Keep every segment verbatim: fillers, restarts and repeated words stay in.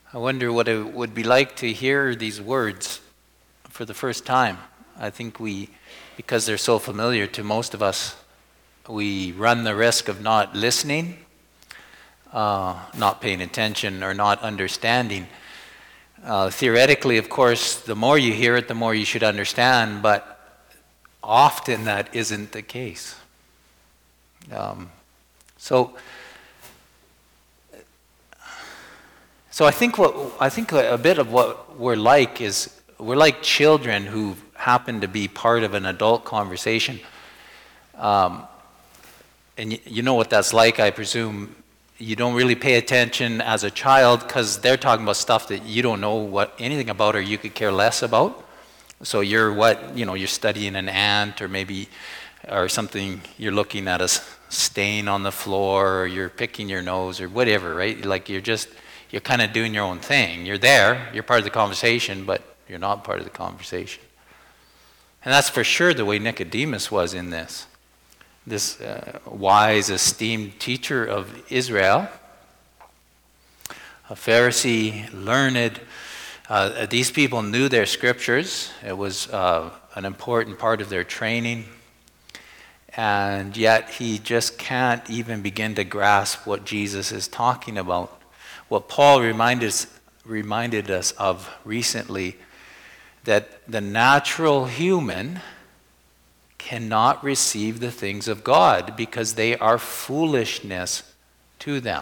I wonder what it would be like to hear these words for the first time. I think we, because they're so familiar to most of us, we run the risk of not listening, uh, not paying attention, or not understanding. Uh, theoretically, of course, the more you hear it, the more you should understand, but often that isn't the case. Um, so, so I think what I think a bit of what we're like is we're like children who happen to be part of an adult conversation. Um, and you, you know what that's like, I presume. You don't really pay attention as a child because they're talking about stuff that you don't know what anything about or you could care less about. So you're what, you know, you're studying an ant or maybe, or something, you're looking at a stain on the floor or you're picking your nose or whatever, right? Like you're just, you're kind of doing your own thing. You're there, you're part of the conversation, but you're not part of the conversation. And that's for sure the way Nicodemus was in this. This uh, wise, esteemed teacher of Israel, a Pharisee, learned. Uh, these people knew their scriptures. It was uh, an important part of their training. And yet he just can't even begin to grasp what Jesus is talking about. What Paul reminded us, reminded us of recently, that the natural human cannot receive the things of God because they are foolishness to them.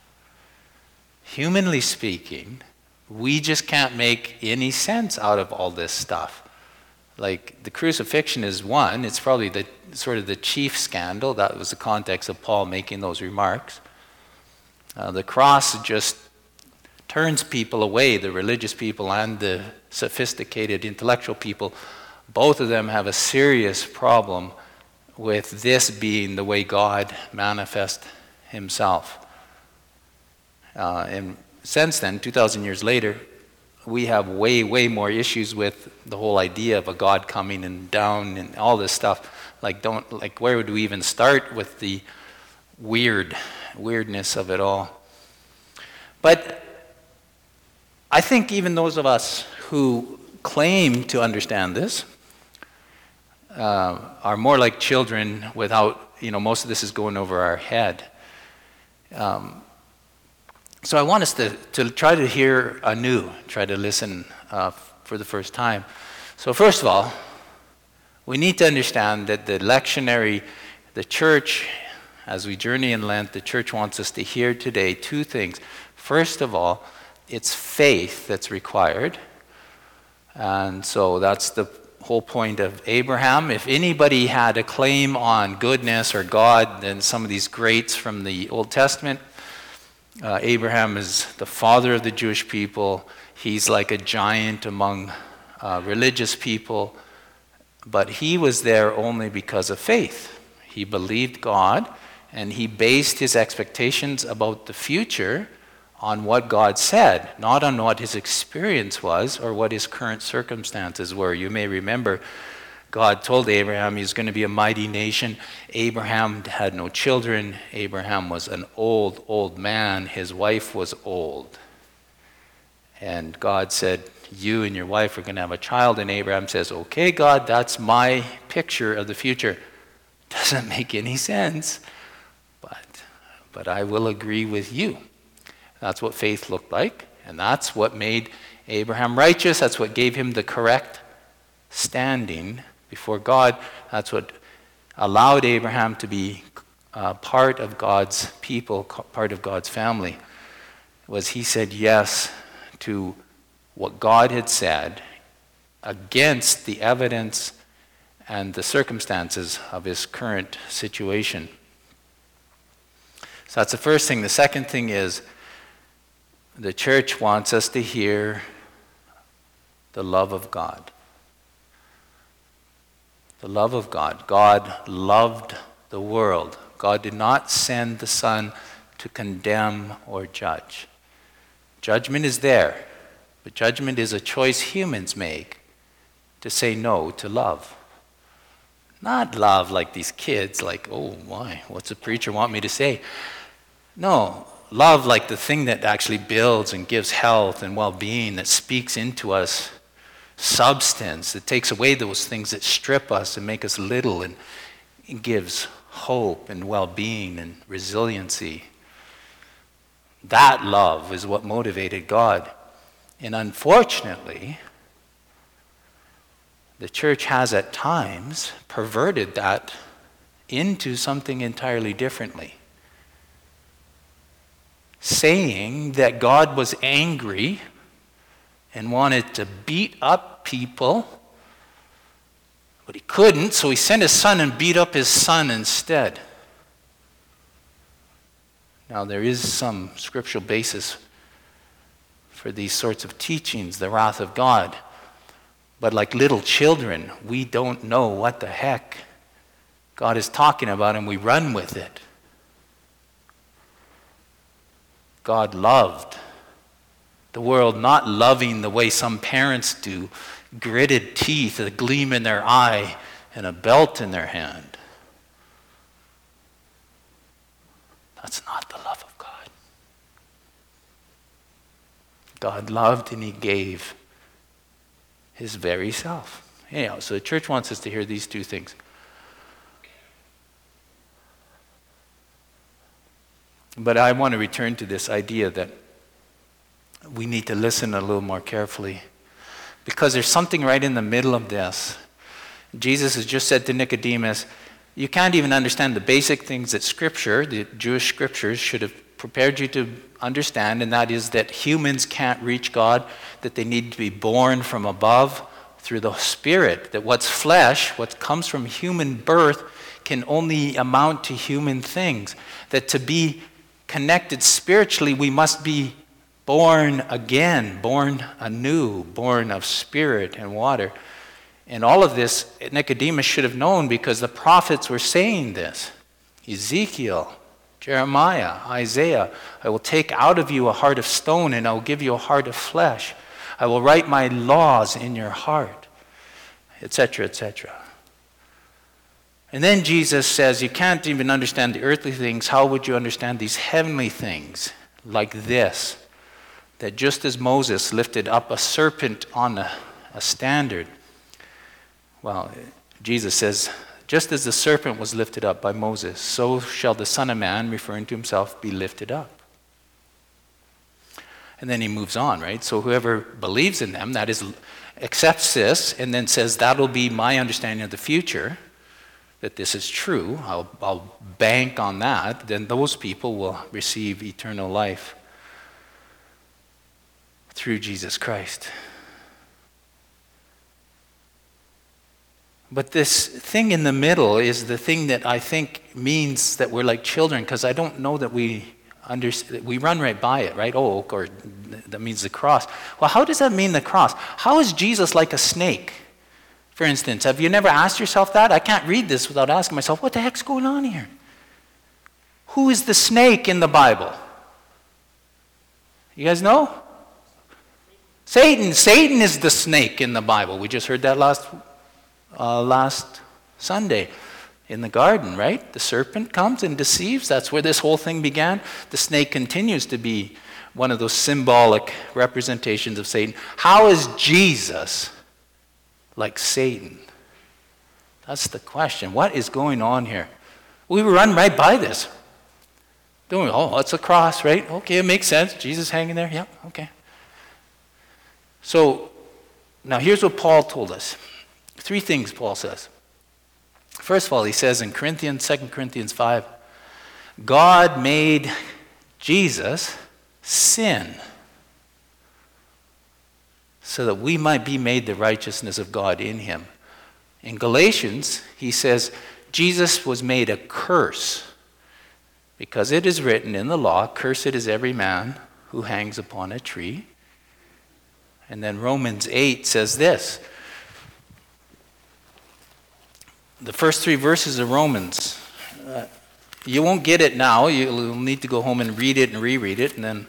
Humanly speaking, we just can't make any sense out of all this stuff. Like the crucifixion is one, it's probably the sort of the chief scandal. That was the context of Paul making those remarks. Uh, the cross just turns people away, the religious people and the sophisticated intellectual people. Both of them have a serious problem with this being the way God manifests himself. Uh, and since then, two thousand years later, we have way, way more issues with the whole idea of a God coming and down and all this stuff. Like, don't, like, where would we even start with the weird, weirdness of it all? But I think even those of us who claim to understand this uh, are more like children without, you know, most of this is going over our head. Um, so I want us to, to try to hear anew, try to listen uh, for the first time. So first of all, we need to understand that the lectionary, the church, as we journey in Lent, the church wants us to hear today two things. First of all, it's faith that's required. And so that's the whole point of Abraham. If anybody had a claim on goodness or God, then some of these greats from the Old Testament, uh, Abraham is the father of the Jewish people. He's like a giant among uh, religious people. But he was there only because of faith. He believed God, and he based his expectations about the future on what God said, not on what his experience was or what his current circumstances were. You may remember God told Abraham he was going to be a mighty nation. Abraham had no children. Abraham was an old, old man. His wife was old. And God said, you and your wife are going to have a child. And Abraham says, okay, God, that's my picture of the future. Doesn't make any sense, but, but I will agree with you. That's what faith looked like, and that's what made Abraham righteous. That's what gave him the correct standing before God. That's what allowed Abraham to be uh, part of God's people, part of God's family, was he said yes to what God had said against the evidence and the circumstances of his current situation. So that's the first thing. The second thing is, the church wants us to hear the love of God. The love of God. God loved the world. God did not send the Son to condemn or judge. Judgment is there, but judgment is a choice humans make to say no to love. Not love like these kids, like, oh, why? What's the preacher want me to say? No. love like the thing that actually builds and gives health and well-being, that speaks into us substance, that takes away those things that strip us and make us little, and, and gives hope and well-being and resiliency. That love is what motivated God. And unfortunately, the church has at times perverted that into something entirely differently, saying that God was angry and wanted to beat up people, but he couldn't, so he sent his son and beat up his son instead. Now, there is some scriptural basis for these sorts of teachings, the wrath of God. But like little children, we don't know what the heck God is talking about, and we run with it. God loved the world, not loving the way some parents do, gritted teeth, a gleam in their eye, and a belt in their hand. That's not the love of God. God loved and he gave his very self. Anyhow, so the church wants us to hear these two things. But I want to return to this idea that we need to listen a little more carefully, because there's something right in the middle of this. Jesus has just said to Nicodemus, you can't even understand the basic things that Scripture, the Jewish Scriptures, should have prepared you to understand, and that is that humans can't reach God, that they need to be born from above through the Spirit, that what's flesh, what comes from human birth, can only amount to human things, that to be connected spiritually, we must be born again, born anew, born of spirit and water. And all of this, Nicodemus should have known, because the prophets were saying this. Ezekiel, Jeremiah, Isaiah, I will take out of you a heart of stone and I will give you a heart of flesh. I will write my laws in your heart, et cetera, et cetera. And then Jesus says, you can't even understand the earthly things. How would you understand these heavenly things like this? That just as Moses lifted up a serpent on a, a standard, well, Jesus says, just as the serpent was lifted up by Moses, so shall the Son of Man, referring to himself, be lifted up. And then he moves on, right? So whoever believes in them, that is, accepts this, and then says, that'll be my understanding of the future, that this is true, I'll, I'll bank on that, then those people will receive eternal life through Jesus Christ. But this thing in the middle is the thing that I think means that we're like children, because I don't know that we understand. We run right by it, right? Oh, or that means the cross. Well, how does that mean the cross? How is Jesus like a snake? For instance, have you never asked yourself that? I can't read this without asking myself, what the heck's going on here? Who is the snake in the Bible? You guys know? Satan. Satan is the snake in the Bible. We just heard that last uh, last Sunday in the garden, right? The serpent comes and deceives. That's where this whole thing began. The snake continues to be one of those symbolic representations of Satan. How is Jesus like Satan? That's the question. What is going on here? We run right by this. Don't we? Oh, it's a cross, right? Okay, it makes sense. Jesus hanging there. Yeah, okay. So, now here's what Paul told us. Three things Paul says. First of all, he says in Corinthians, Second Corinthians five, God made Jesus sin so that we might be made the righteousness of God in him. In Galatians, he says, Jesus was made a curse because it is written in the law, cursed is every man who hangs upon a tree. And then Romans eight says this. The first three verses of Romans, uh, you won't get it now. You'll need to go home and read it and reread it, and then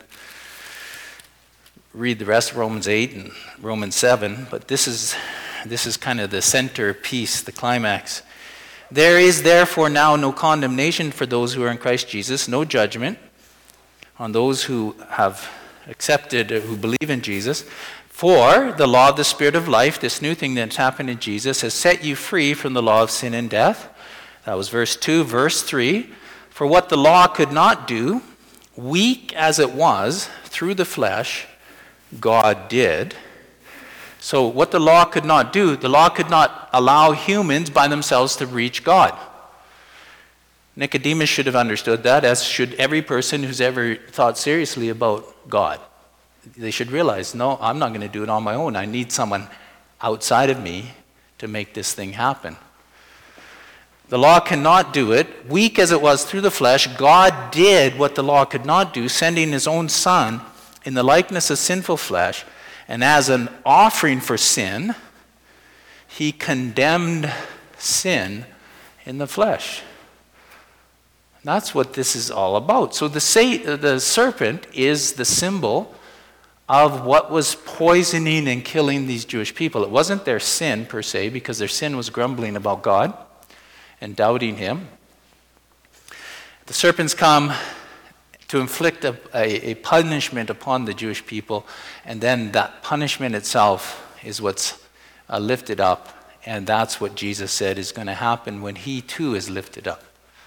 read the rest of Romans eight and Romans seven. But this is this is kind of the centerpiece, the climax. There is therefore now no condemnation for those who are in Christ Jesus, no judgment. on those who have accepted, who believe in Jesus. For the law of the Spirit of life, this new thing that's happened in Jesus, has set you free from the law of sin and death. That was verse two. Verse three, for what the law could not do, weak as it was, through the flesh, God did. So what the law could not do, the law could not allow humans by themselves to reach God. Nicodemus should have understood that, as should every person who's ever thought seriously about God. They should realize, no, I'm not going to do it on my own. I need someone outside of me to make this thing happen. The law cannot do it. Weak as it was through the flesh, God did what the law could not do, sending his own Son in the likeness of sinful flesh, and as an offering for sin, he condemned sin in the flesh. That's what this is all about. So the, sa- the serpent is the symbol of what was poisoning and killing these Jewish people. It wasn't their sin per se, because their sin was grumbling about God and doubting him. The serpents come to inflict a, a, a punishment upon the Jewish people, and then that punishment itself is what's uh, lifted up, and that's what Jesus said is going to happen when he too is lifted up.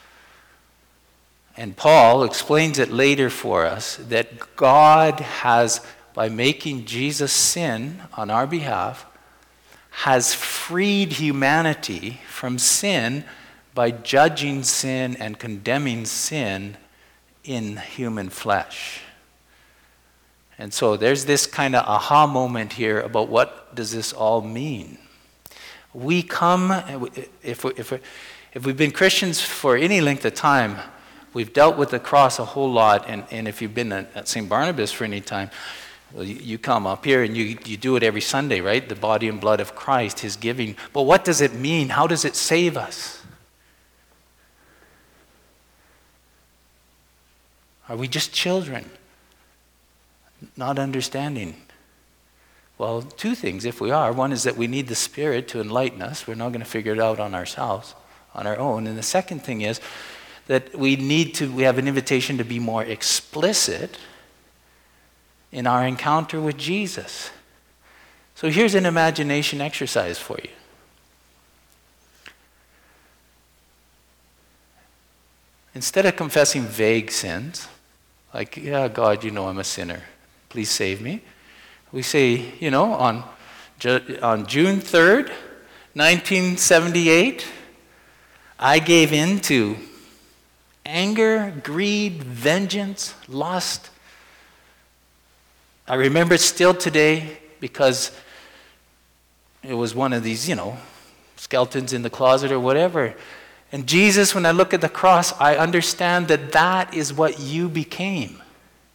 And Paul explains it later for us, that God has, by making Jesus sin on our behalf, has freed humanity from sin by judging sin and condemning sin in human flesh. And so there's this kind of aha moment here about what does this all mean. We come, if, we, if, we, if we've been Christians for any length of time, we've dealt with the cross a whole lot, and, and if you've been at Saint Barnabas for any time, well, you, you come up here and you, you do it every Sunday, right? The body and blood of Christ, his giving. But what does it mean? How does it save us? Are we just children, not understanding? Well, two things if we are. One is that we need the Spirit to enlighten us. We're not going to figure it out on ourselves, on our own. And the second thing is that we need to, we have an invitation to be more explicit in our encounter with Jesus. So here's an imagination exercise for you. Instead of confessing vague sins, like, yeah, God, you know I'm a sinner, please save me, we say, you know, on, on June third, nineteen seventy-eight, I gave in to anger, greed, vengeance, lust. I remember it still today because it was one of these, you know, skeletons in the closet or whatever. And Jesus, when I look at the cross, I understand that that is what you became.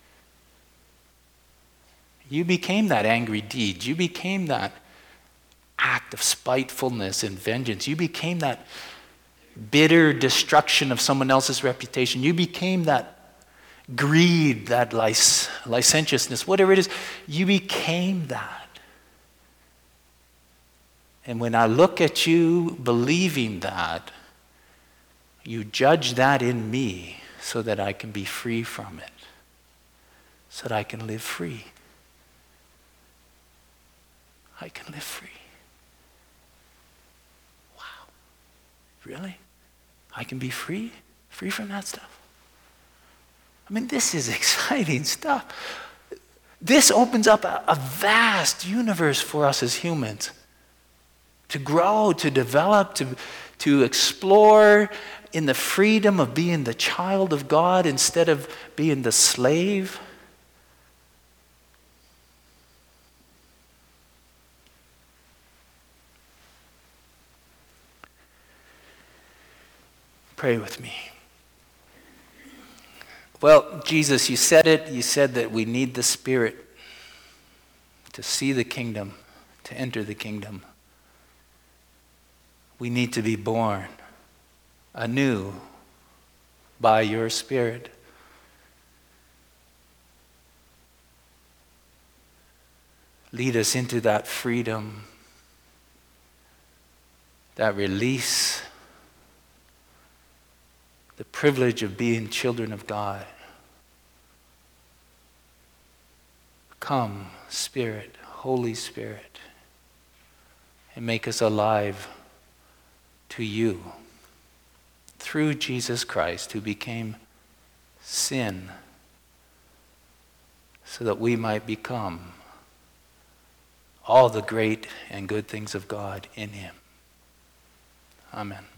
You became that angry deed. You became that act of spitefulness and vengeance. You became that bitter destruction of someone else's reputation. You became that greed, that lic- licentiousness, whatever it is. You became that. And when I look at you believing that, you judge that in me so that I can be free from it, so that I can live free. I can live free. Wow. Really? I can be free? Free from that stuff? I mean, this is exciting stuff. This opens up a, a vast universe for us as humans to grow, to develop, to, to explore in the freedom of being the child of God instead of being the slave. Pray with me. Well, Jesus, you said it. You said that we need the Spirit to see the kingdom, to enter the kingdom. We need to be born anew by your Spirit. Lead us into that freedom, that release, the privilege of being children of God. Come, Spirit, Holy Spirit, and make us alive to you through Jesus Christ, who became sin so that we might become all the great and good things of God in him. Amen.